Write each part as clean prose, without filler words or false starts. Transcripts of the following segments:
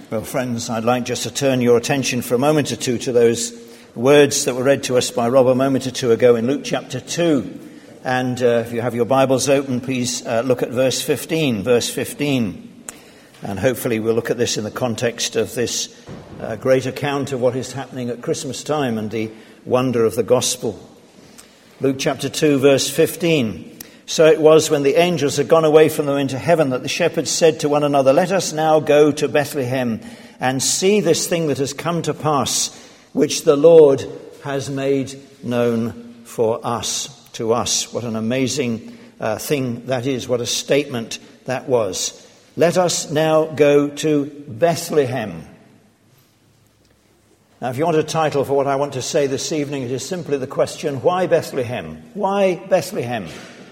Well, friends, I'd like just to turn your attention for a moment or two to those words that were read to us by Rob a moment or two ago in Luke chapter 2. And if you have your Bibles open, please look at verse 15. Verse 15. And hopefully we'll look at this in the context of this great account of what is happening at Christmas time and the wonder of the gospel. Luke chapter 2, verse 15. So it was when the angels had gone away from them into heaven that the shepherds said to one another, "Let us now go to Bethlehem and see this thing that has come to pass, which the Lord has made known for us." To us. What an amazing thing that is. What a statement that was. Let us now go to Bethlehem. Now, if you want a title for what I want to say this evening, it is simply the question, why Bethlehem? Why Bethlehem?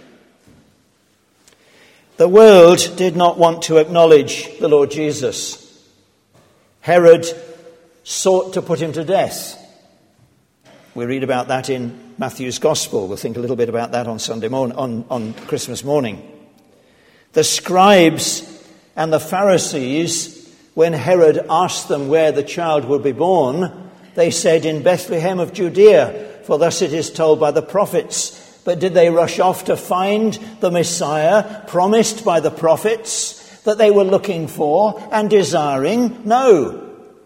The world did not want to acknowledge the Lord Jesus. Herod sought to put him to death. We read about that in Matthew's Gospel. We'll think a little bit about that on Sunday morning, on Christmas morning. The scribes and the Pharisees, when Herod asked them where the child would be born, they said, "In Bethlehem of Judea, for thus it is told by the prophets." But did they rush off to find the Messiah promised by the prophets that they were looking for and desiring? No.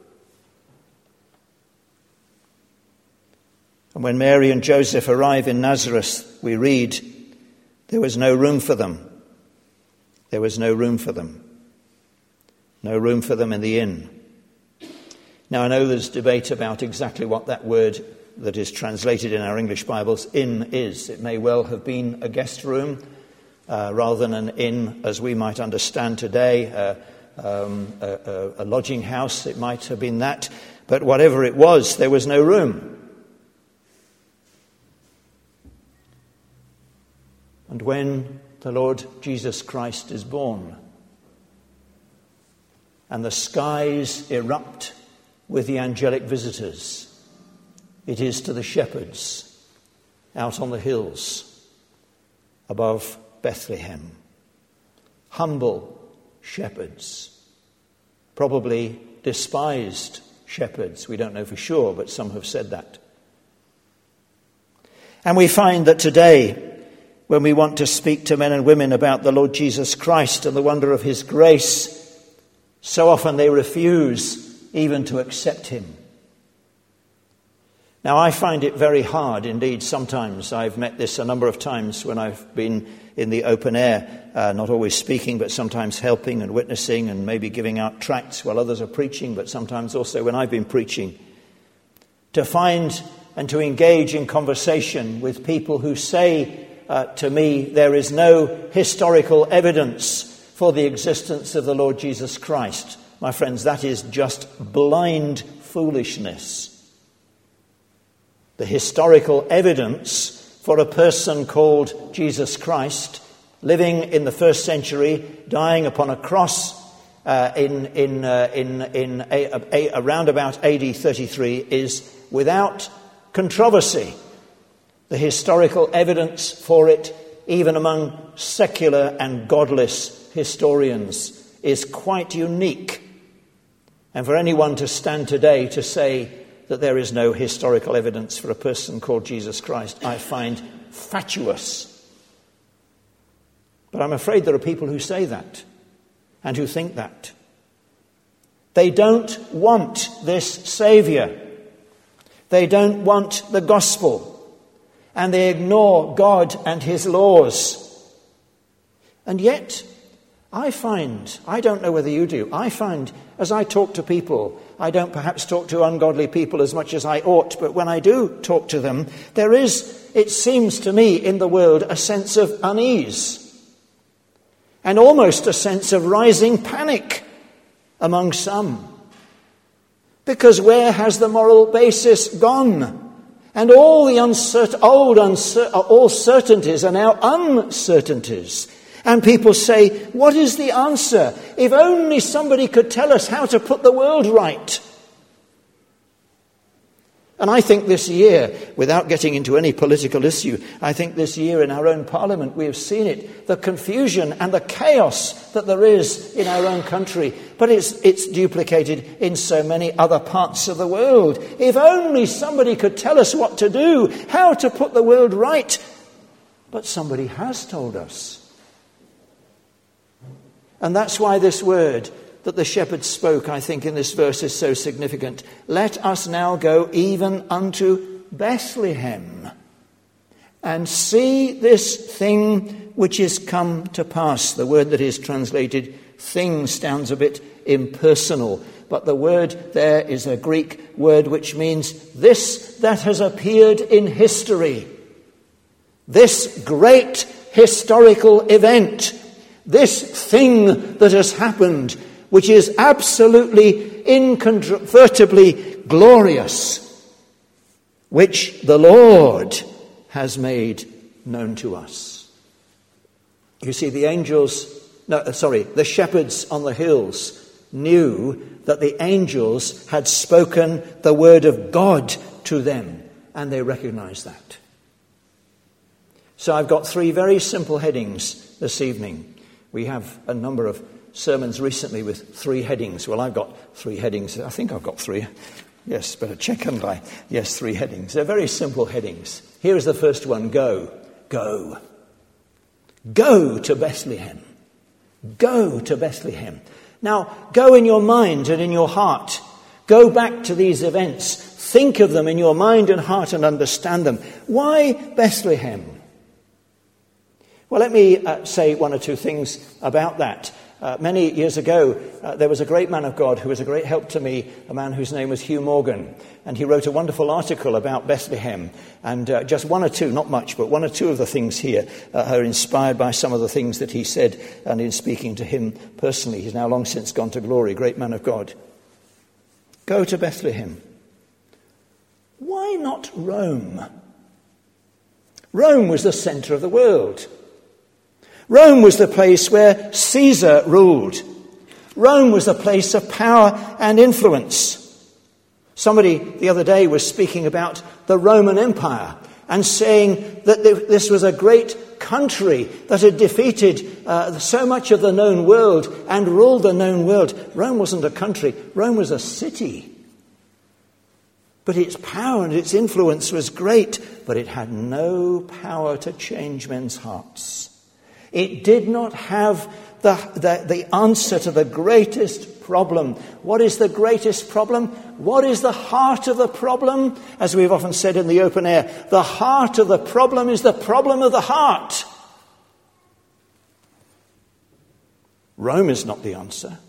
And when Mary and Joseph arrive in Nazareth, we read, there was no room for them. There was no room for them. No room for them in the inn. Now, I know there's debate about exactly what that word that is translated in our English Bibles, inn, is. It may well have been a guest room rather than an inn as we might understand today, a lodging house. It might have been that. But whatever it was, there was no room. And when the Lord Jesus Christ is born and the skies erupt with the angelic visitors, it is to the shepherds out on the hills above Bethlehem. Humble shepherds, probably despised shepherds. We don't know for sure, but some have said that. And we find that today, when we want to speak to men and women about the Lord Jesus Christ and the wonder of his grace, so often they refuse even to accept him. Now, I find it very hard indeed sometimes. I've met this a number of times when I've been in the open air, not always speaking, but sometimes helping and witnessing and maybe giving out tracts while others are preaching, but sometimes also when I've been preaching, to find and to engage in conversation with people who say to me, there is no historical evidence for the existence of the Lord Jesus Christ. My friends, that is just blind foolishness. The historical evidence for a person called Jesus Christ, living in the first century, dying upon a cross around about AD 33, is without controversy. The historical evidence for it, even among secular and godless historians, is quite unique. And for anyone to stand today to say that there is no historical evidence for a person called Jesus Christ, I find fatuous. But I'm afraid there are people who say that and who think that. They don't want this Saviour. They don't want the gospel. And they ignore God and his laws. And yet, I find, I don't know whether you do, I find as I talk to people, I don't perhaps talk to ungodly people as much as I ought, but when I do talk to them, there is, it seems to me, in the world, a sense of unease. And almost a sense of rising panic among some. Because where has the moral basis gone? And all the all certainties are now uncertainties. And people say, what is the answer? If only somebody could tell us how to put the world right. And I think this year, without getting into any political issue, I think this year in our own parliament we have seen it, the confusion and the chaos that there is in our own country. But it's duplicated in so many other parts of the world. If only somebody could tell us what to do, how to put the world right. But somebody has told us. And that's why this word that the shepherd spoke, I think, in this verse is so significant. Let us now go even unto Bethlehem and see this thing which is come to pass. The word that is translated thing sounds a bit impersonal, but the word there is a Greek word which means this that has appeared in history. This great historical event, this thing that has happened, which is absolutely, incontrovertibly glorious, which the Lord has made known to us. You see, the shepherds on the hills knew that the angels had spoken the word of God to them, and they recognized that. So I've got 3 very simple headings this evening. We have a number of sermons recently with 3 headings. Well, I've got 3 headings. I think I've got 3. Yes, better check, haven't I? Yes, 3 headings. They're very simple headings. Here is the first one. Go. Go. Go to Bethlehem. Go to Bethlehem. Now, go in your mind and in your heart. Go back to these events. Think of them in your mind and heart and understand them. Why Bethlehem? Well, let me say 1 or 2 things about that. Many years ago, there was a great man of God who was a great help to me, a man whose name was Hugh Morgan. And he wrote a wonderful article about Bethlehem. And just 1 or 2, not much, but 1 or 2 of the things here are inspired by some of the things that he said and in speaking to him personally. He's now long since gone to glory, great man of God. Go to Bethlehem. Why not Rome? Rome was the centre of the world. Rome was the place where Caesar ruled. Rome was the place of power and influence. Somebody the other day was speaking about the Roman Empire and saying that this was a great country that had defeated so much of the known world and ruled the known world. Rome wasn't a country. Rome was a city. But its power and its influence was great, but it had no power to change men's hearts. It did not have the answer to the greatest problem. What is the greatest problem? What is the heart of the problem? As we've often said in the open air, the heart of the problem is the problem of the heart. Rome is not the answer.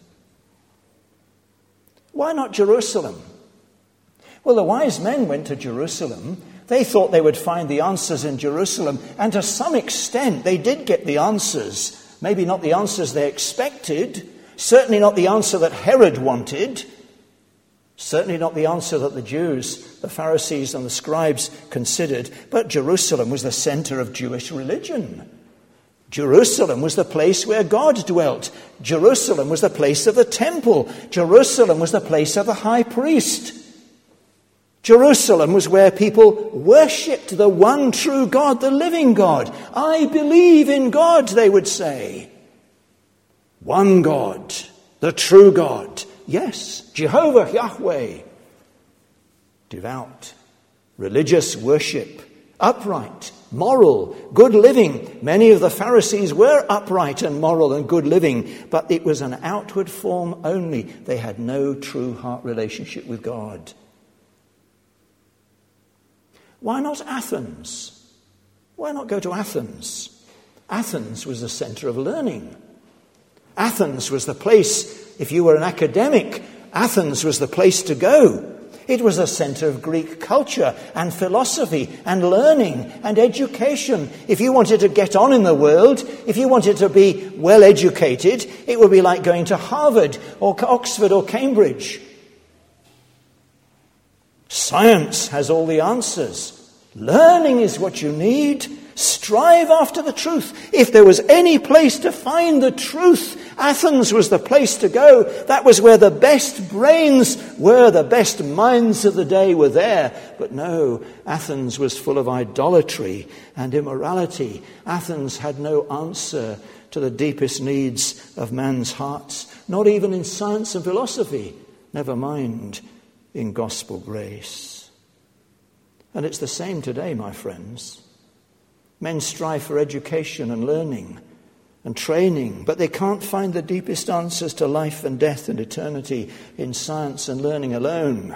Why not Jerusalem? Well, the wise men went to Jerusalem. They thought they would find the answers in Jerusalem, and to some extent they did get the answers. Maybe not the answers they expected, certainly not the answer that Herod wanted, certainly not the answer that the Jews, the Pharisees and the scribes considered, but Jerusalem was the center of Jewish religion. Jerusalem was the place where God dwelt. Jerusalem was the place of the temple. Jerusalem was the place of the high priest. Jerusalem was where people worshipped the one true God, the living God. I believe in God, they would say. One God, the true God. Yes, Jehovah, Yahweh. Devout, religious worship, upright, moral, good living. Many of the Pharisees were upright and moral and good living, but it was an outward form only. They had no true heart relationship with God. Why not Athens? Why not go to Athens? Athens was the center of learning. Athens was the place, if you were an academic, Athens was the place to go. It was a center of Greek culture and philosophy and learning and education. If you wanted to get on in the world, if you wanted to be well educated, it would be like going to Harvard or Oxford or Cambridge. Science has all the answers. Learning is what you need. Strive after the truth. If there was any place to find the truth, Athens was the place to go. That was where the best brains were, the best minds of the day were there. But no, Athens was full of idolatry and immorality. Athens had no answer to the deepest needs of man's hearts, not even in science and philosophy, never mind in gospel grace. And it's the same today, my friends. Men strive for education and learning and training, but they can't find the deepest answers to life and death and eternity in science and learning alone.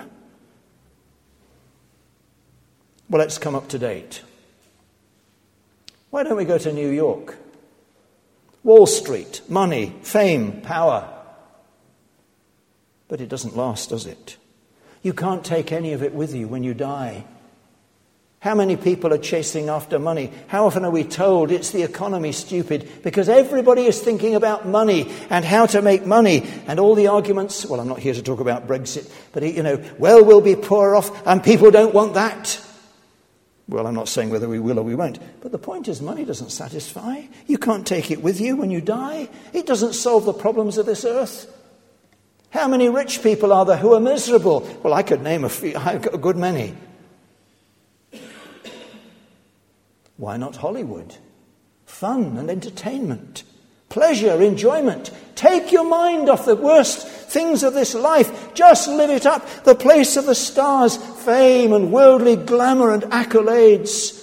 Well, let's come up to date. Why don't we go to New York? Wall Street, money, fame, power. But it doesn't last, does it? You can't take any of it with you when you die. How many people are chasing after money? How often are we told it's the economy, stupid? Because everybody is thinking about money and how to make money. And all the arguments, well, I'm not here to talk about Brexit, but, we'll be poorer off and people don't want that. Well, I'm not saying whether we will or we won't. But the point is, money doesn't satisfy. You can't take it with you when you die. It doesn't solve the problems of this earth. How many rich people are there who are miserable? Well, I could name a few, I've got a good many. Why not Hollywood? Fun and entertainment, pleasure, enjoyment. Take your mind off the worst things of this life. Just live it up. The place of the stars, fame and worldly glamour and accolades.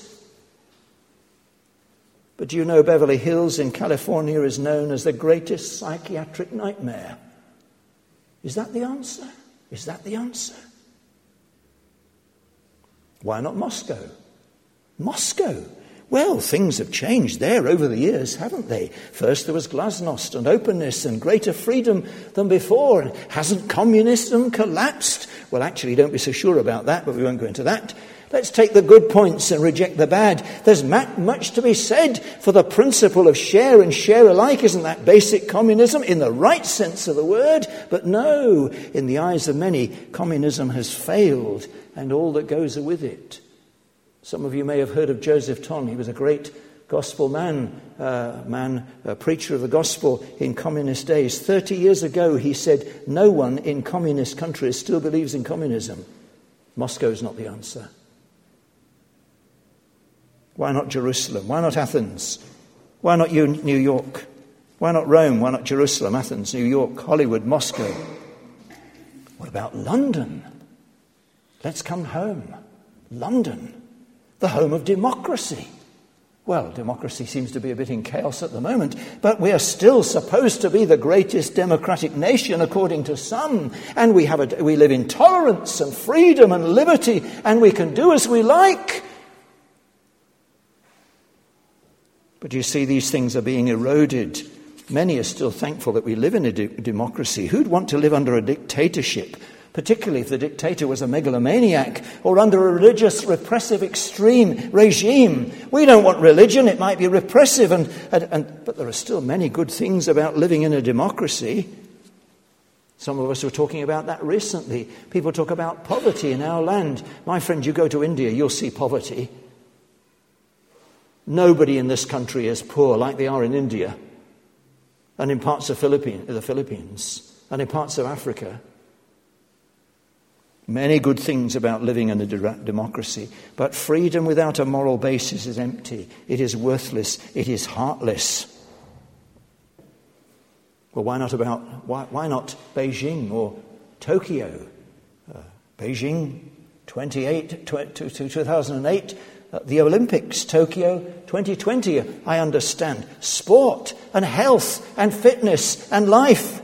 But do you know Beverly Hills in California is known as the greatest psychiatric nightmare? Is that the answer? Is that the answer? Why not Moscow? Moscow. Well, things have changed there over the years, haven't they? First there was glasnost and openness and greater freedom than before. And hasn't communism collapsed? Well, actually, don't be so sure about that, but we won't go into that. Let's take the good points and reject the bad. There's much to be said for the principle of share and share alike. Isn't that basic communism in the right sense of the word? But no, in the eyes of many, communism has failed and all that goes with it. Some of you may have heard of Joseph Ton. He was a great gospel a preacher of the gospel in communist days. 30 years ago, he said, no one in communist countries still believes in communism. Moscow's not the answer. Why not Jerusalem? Why not Athens? Why not New York? Why not Rome? Why not Jerusalem, Athens, New York, Hollywood, Moscow? What about London? Let's come home. London. The home of democracy. Well, democracy seems to be a bit in chaos at the moment, but we are still supposed to be the greatest democratic nation according to some, and we live in tolerance and freedom and liberty, and we can do as we like. But you see, these things are being eroded. Many are still thankful that we live in a democracy. Who'd want to live under a dictatorship? Particularly if the dictator was a megalomaniac or under a religious, repressive, extreme regime. We don't want religion. It might be repressive, but there are still many good things about living in a democracy. Some of us were talking about that recently. People talk about poverty in our land. My friend, you go to India, you'll see poverty. Nobody in this country is poor like they are in India and in parts of the Philippines and in parts of Africa. Many good things about living in a democracy, but freedom without a moral basis is empty. It is worthless. It is heartless. Well, why not Beijing or Tokyo? Beijing, 2008, the Olympics, Tokyo 2020, I understand. Sport and health and fitness and life.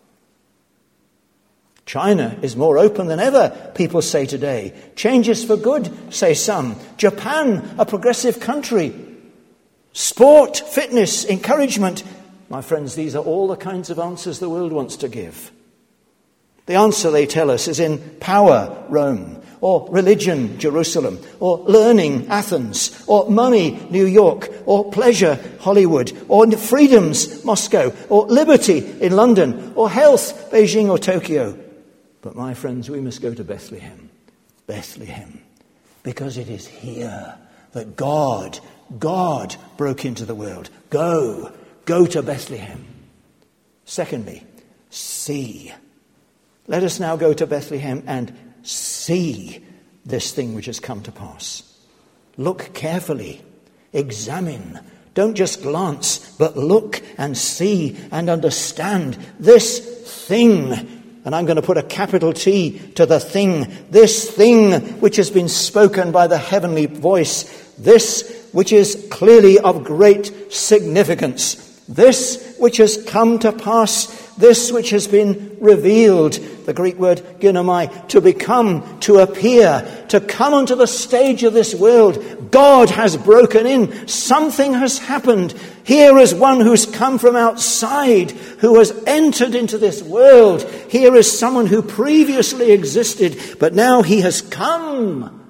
China is more open than ever, people say today. Changes for good, say some. Japan, a progressive country. Sport, fitness, encouragement. My friends, these are all the kinds of answers the world wants to give. The answer, they tell us, is in power, Rome, or religion, Jerusalem, or learning, Athens, or money, New York, or pleasure, Hollywood, or freedoms, Moscow, or liberty in London, or health, Beijing or Tokyo. But my friends, we must go to Bethlehem, because it is here that God broke into the world. Go to Bethlehem. Secondly, see. Let us now go to Bethlehem and see this thing which has come to pass. Look carefully. Examine. Don't just glance, but look and see and understand this thing. And I'm going to put a capital T to the thing. This thing which has been spoken by the heavenly voice. This which is clearly of great significance. This which has come to pass. This which has been revealed. The Greek word ginomai, to become, to appear, to come onto the stage of this world. God has broken in. Something has happened. Here is one who's come from outside, who has entered into this world. Here is someone who previously existed, but now he has come.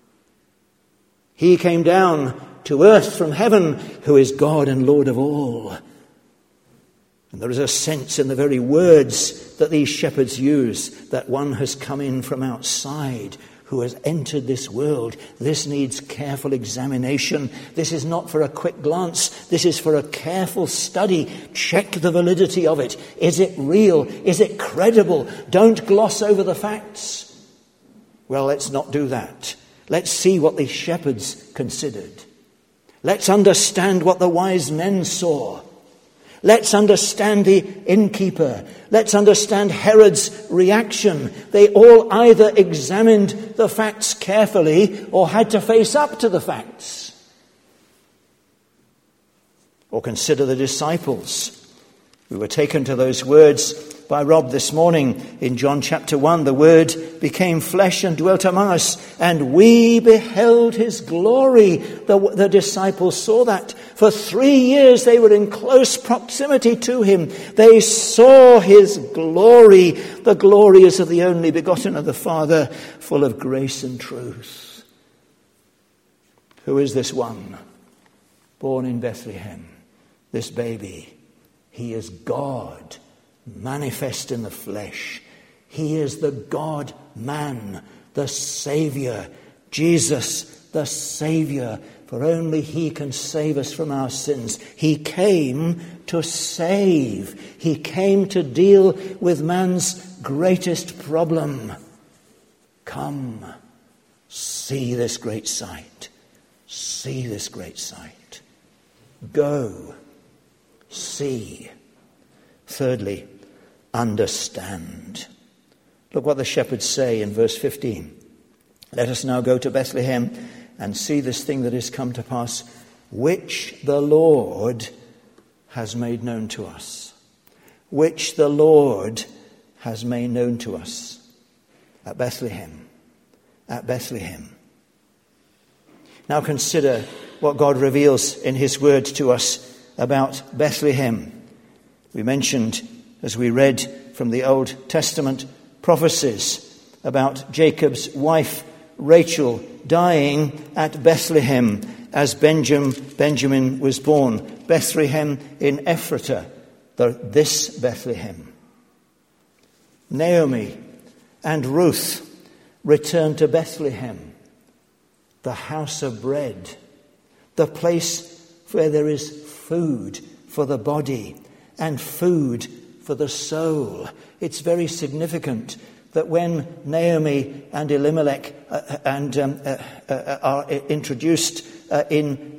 He came down to earth from heaven, who is God and Lord of all. And there is a sense in the very words that these shepherds use that one has come in from outside who has entered this world. This needs careful examination. This is not for a quick glance. This is for a careful study. Check the validity of it. Is it real? Is it credible? Don't gloss over the facts. Well, let's not do that. Let's see what the shepherds considered. Let's understand what the wise men saw. Let's understand the innkeeper. Let's understand Herod's reaction. They all either examined the facts carefully or had to face up to the facts. Or consider the disciples. We were taken to those words by Rob this morning in John chapter 1. The Word became flesh and dwelt among us, and we beheld his glory. The disciples saw that. For 3 years they were in close proximity to him. They saw his glory. The glory is of the only begotten of the Father, full of grace and truth. Who is this one born in Bethlehem? This baby. He is God, manifest in the flesh. He is the God-man, the Saviour. Jesus, the Saviour. For only he can save us from our sins. He came to save. He came to deal with man's greatest problem. Come, see this great sight. See this great sight. Go, see. Thirdly, understand. Look what the shepherds say in verse 15. Let us now go to Bethlehem and see this thing that is come to pass, which the Lord has made known to us. Which the Lord has made known to us. At Bethlehem. At Bethlehem. Now consider what God reveals in his word to us about Bethlehem. We mentioned, as we read from the Old Testament prophecies, about Jacob's wife Rachel dying at Bethlehem as Benjamin was born. Bethlehem in Ephratah, this Bethlehem. Naomi and Ruth returned to Bethlehem, the house of bread, the place where there is food for the body and food for the soul. It's very significant that when Naomi and Elimelech are introduced when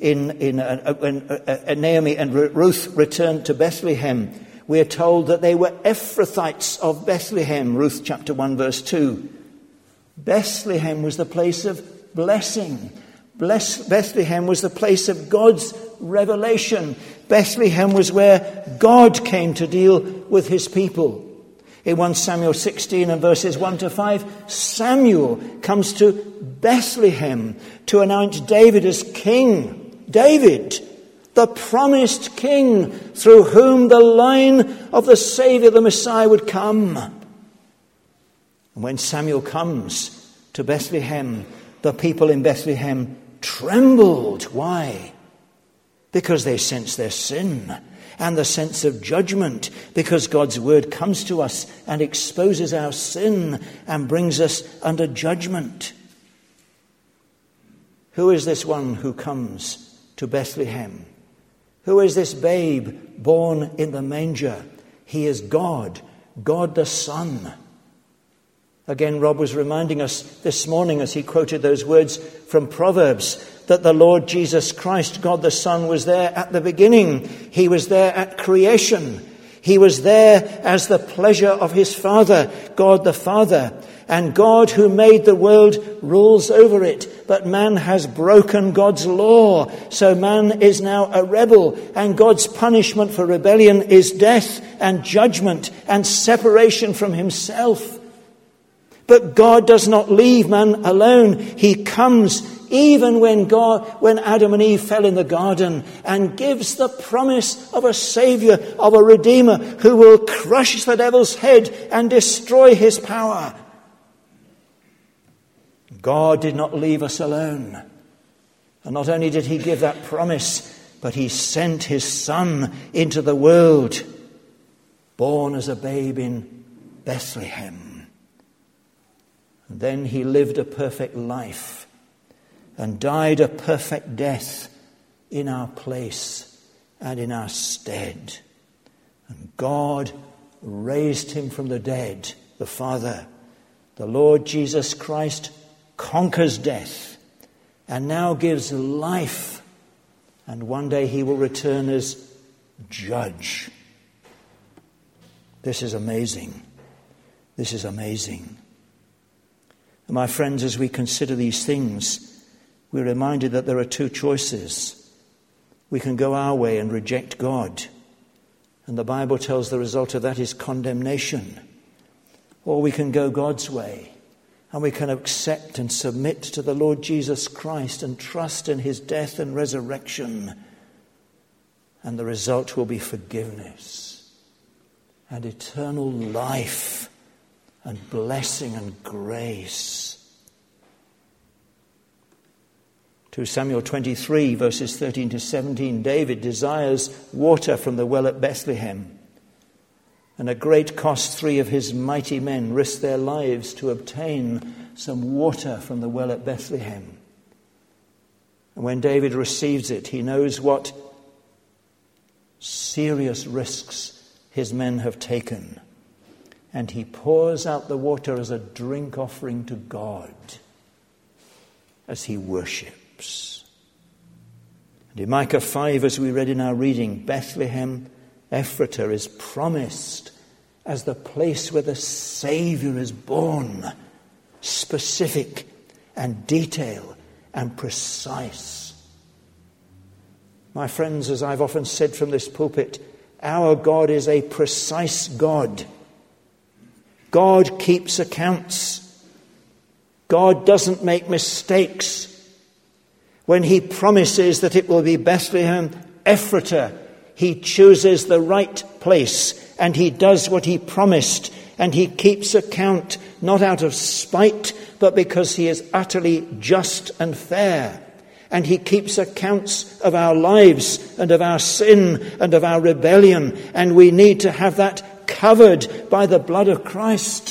Naomi and Ruth returned to Bethlehem, we are told that they were Ephrathites of Bethlehem, Ruth chapter 1 verse 2. Bethlehem was the place of blessing. Bethlehem was the place of God's revelation. Bethlehem was where God came to deal with his people. In 1 Samuel 16 and verses 1 to 5, Samuel comes to Bethlehem to anoint David as king. David, the promised king through whom the line of the Saviour, the Messiah, would come. And when Samuel comes to Bethlehem, the people in Bethlehem trembled. Why? Because they sense their sin and the sense of judgment, because God's word comes to us and exposes our sin and brings us under judgment. Who is this one who comes to Bethlehem? Who is this babe born in the manger? He is God, God the Son. Again, Rob was reminding us this morning as he quoted those words from Proverbs that the Lord Jesus Christ, God the Son, was there at the beginning. He was there at creation. He was there as the pleasure of his Father, God the Father. And God who made the world rules over it. But man has broken God's law. So man is now a rebel. And God's punishment for rebellion is death and judgment and separation from himself. But God does not leave man alone. He comes even when Adam and Eve fell in the garden, and gives the promise of a Saviour, of a Redeemer who will crush the devil's head and destroy his power. God did not leave us alone. And not only did he give that promise, but he sent his Son into the world, born as a babe in Bethlehem. And then he lived a perfect life and died a perfect death in our place and in our stead. And God raised him from the dead, the Father. The Lord Jesus Christ conquers death and now gives life. And one day he will return as judge. This is amazing. This is amazing. And my friends, as we consider these things, we're reminded that there are two choices. We can go our way and reject God, and the Bible tells the result of that is condemnation. Or we can go God's way, and we can accept and submit to the Lord Jesus Christ and trust in his death and resurrection. And the result will be forgiveness and eternal life and blessing and grace. 2 Samuel 23, verses 13 to 17, David desires water from the well at Bethlehem. And at great cost, 3 of his mighty men risked their lives to obtain some water from the well at Bethlehem. And when David receives it, he knows what serious risks his men have taken. And he pours out the water as a drink offering to God as he worships. And in Micah 5, as we read in our reading, Bethlehem Ephratah is promised as the place where the Saviour is born, specific and detailed and precise. My friends, as I've often said from this pulpit, our God is a precise God. God keeps accounts. God doesn't make mistakes. When he promises that it will be Bethlehem Ephratah, he chooses the right place and he does what he promised, and he keeps account not out of spite but because he is utterly just and fair. And he keeps accounts of our lives and of our sin and of our rebellion, and we need to have that covered by the blood of Christ.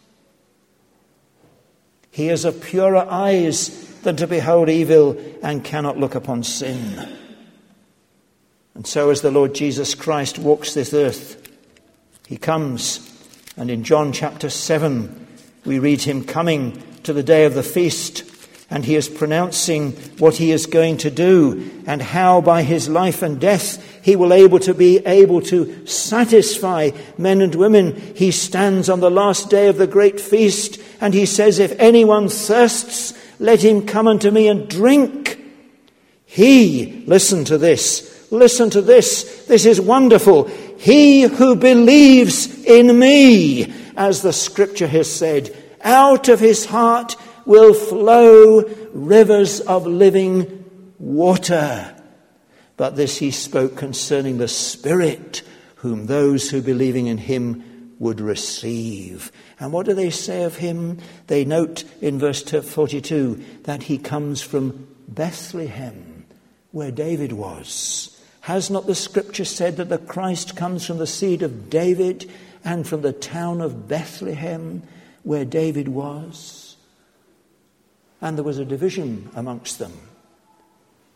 He is of purer eyes than to behold evil and cannot look upon sin. And so as the Lord Jesus Christ walks this earth, he comes, and in John chapter 7 we read him coming to the day of the feast, and he is pronouncing what he is going to do and how by his life and death he will be able to satisfy men and women. He stands on the last day of the great feast and he says, if anyone thirsts, let him come unto me and drink. Listen to this, this is wonderful. He who believes in me, as the scripture has said, out of his heart will flow rivers of living water. But this he spoke concerning the Spirit, whom those who believing in him would receive. And what do they say of him? They note in verse 42 that he comes from Bethlehem, where David was. Has not the scripture said that the Christ comes from the seed of David and from the town of Bethlehem, where David was? And there was a division amongst them.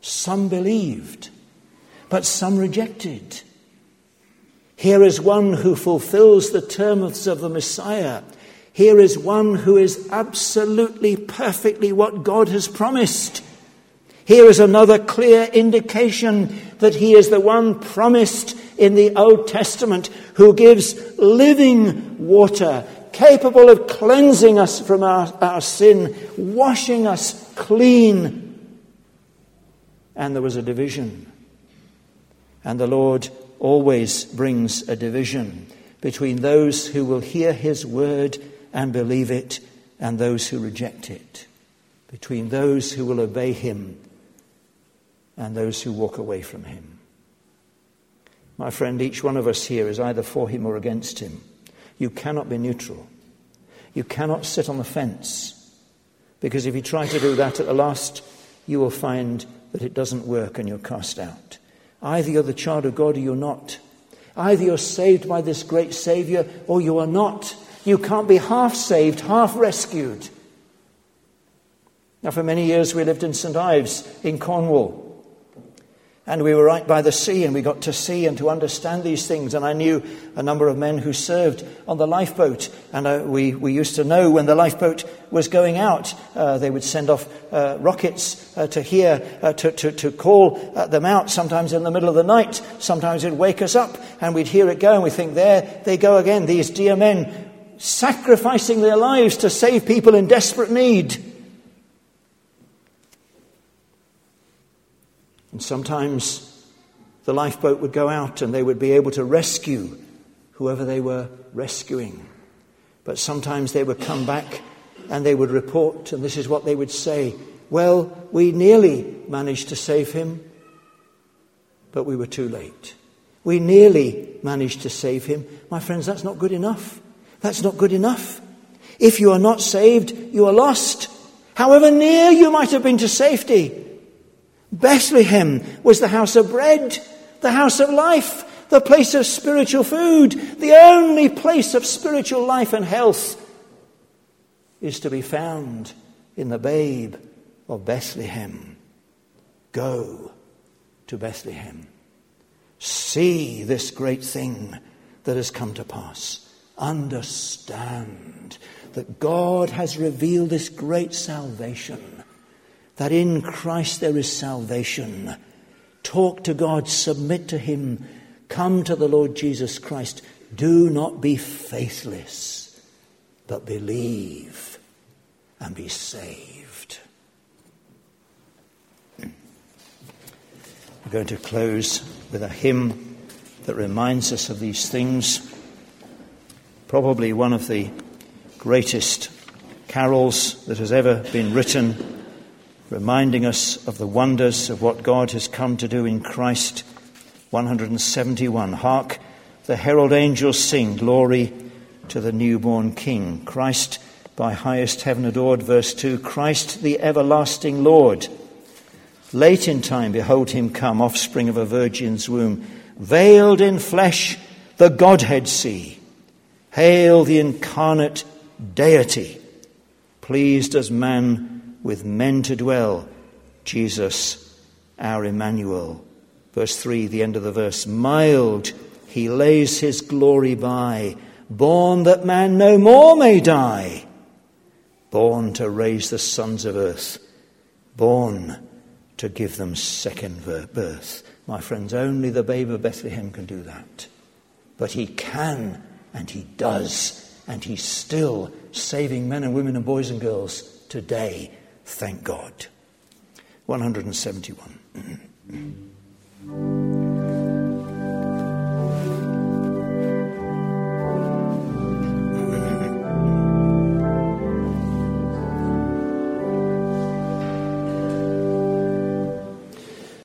Some believed, but some rejected. Here is one who fulfills the terms of the Messiah. Here is one who is absolutely, perfectly what God has promised. Here is another clear indication that he is the one promised in the Old Testament who gives living water, capable of cleansing us from our sin, washing us clean. And there was a division. And the Lord always brings a division between those who will hear his word and believe it and those who reject it, between those who will obey him and those who walk away from him. My friend, each one of us here is either for him or against him. You cannot be neutral. You cannot sit on the fence, because if you try to do that at the last, you will find that it doesn't work and you're cast out. Either you're the child of God or you're not. Either you're saved by this great Saviour or you are not. You can't be half saved, half rescued. Now, for many years we lived in St. Ives in Cornwall. And we were right by the sea, and we got to see and to understand these things. And I knew a number of men who served on the lifeboat. And we used to know when the lifeboat was going out. They would send off rockets to call them out, sometimes in the middle of the night. Sometimes it'd wake us up, and we'd hear it go, and we think, there they go again, these dear men sacrificing their lives to save people in desperate need. And sometimes the lifeboat would go out and they would be able to rescue whoever they were rescuing. But sometimes they would come back and they would report, and this is what they would say: well, we nearly managed to save him, but we were too late. We nearly managed to save him. My friends, that's not good enough. That's not good enough. If you are not saved, you are lost, however near you might have been to safety. Bethlehem was the house of bread, the house of life, the place of spiritual food. The only place of spiritual life and health is to be found in the babe of Bethlehem. Go to Bethlehem. See this great thing that has come to pass. Understand that God has revealed this great salvation, that in Christ there is salvation. Talk to God, submit to him, come to the Lord Jesus Christ. Do not be faithless, but believe and be saved. We're going to close with a hymn that reminds us of these things. Probably one of the greatest carols that has ever been written, reminding us of the wonders of what God has come to do in Christ. 171. Hark, the herald angels sing, glory to the newborn King. Christ by highest heaven adored. Verse 2, Christ the everlasting Lord. Late in time, behold him come, offspring of a virgin's womb. Veiled in flesh, the Godhead see. Hail the incarnate deity, pleased as man with men to dwell, Jesus our Emmanuel. Verse 3, the end of the verse. Mild he lays his glory by, born that man no more may die, born to raise the sons of earth, born to give them second birth. My friends, only the babe of Bethlehem can do that. But he can, and he does, and he's still saving men and women and boys and girls today. Thank God. 171.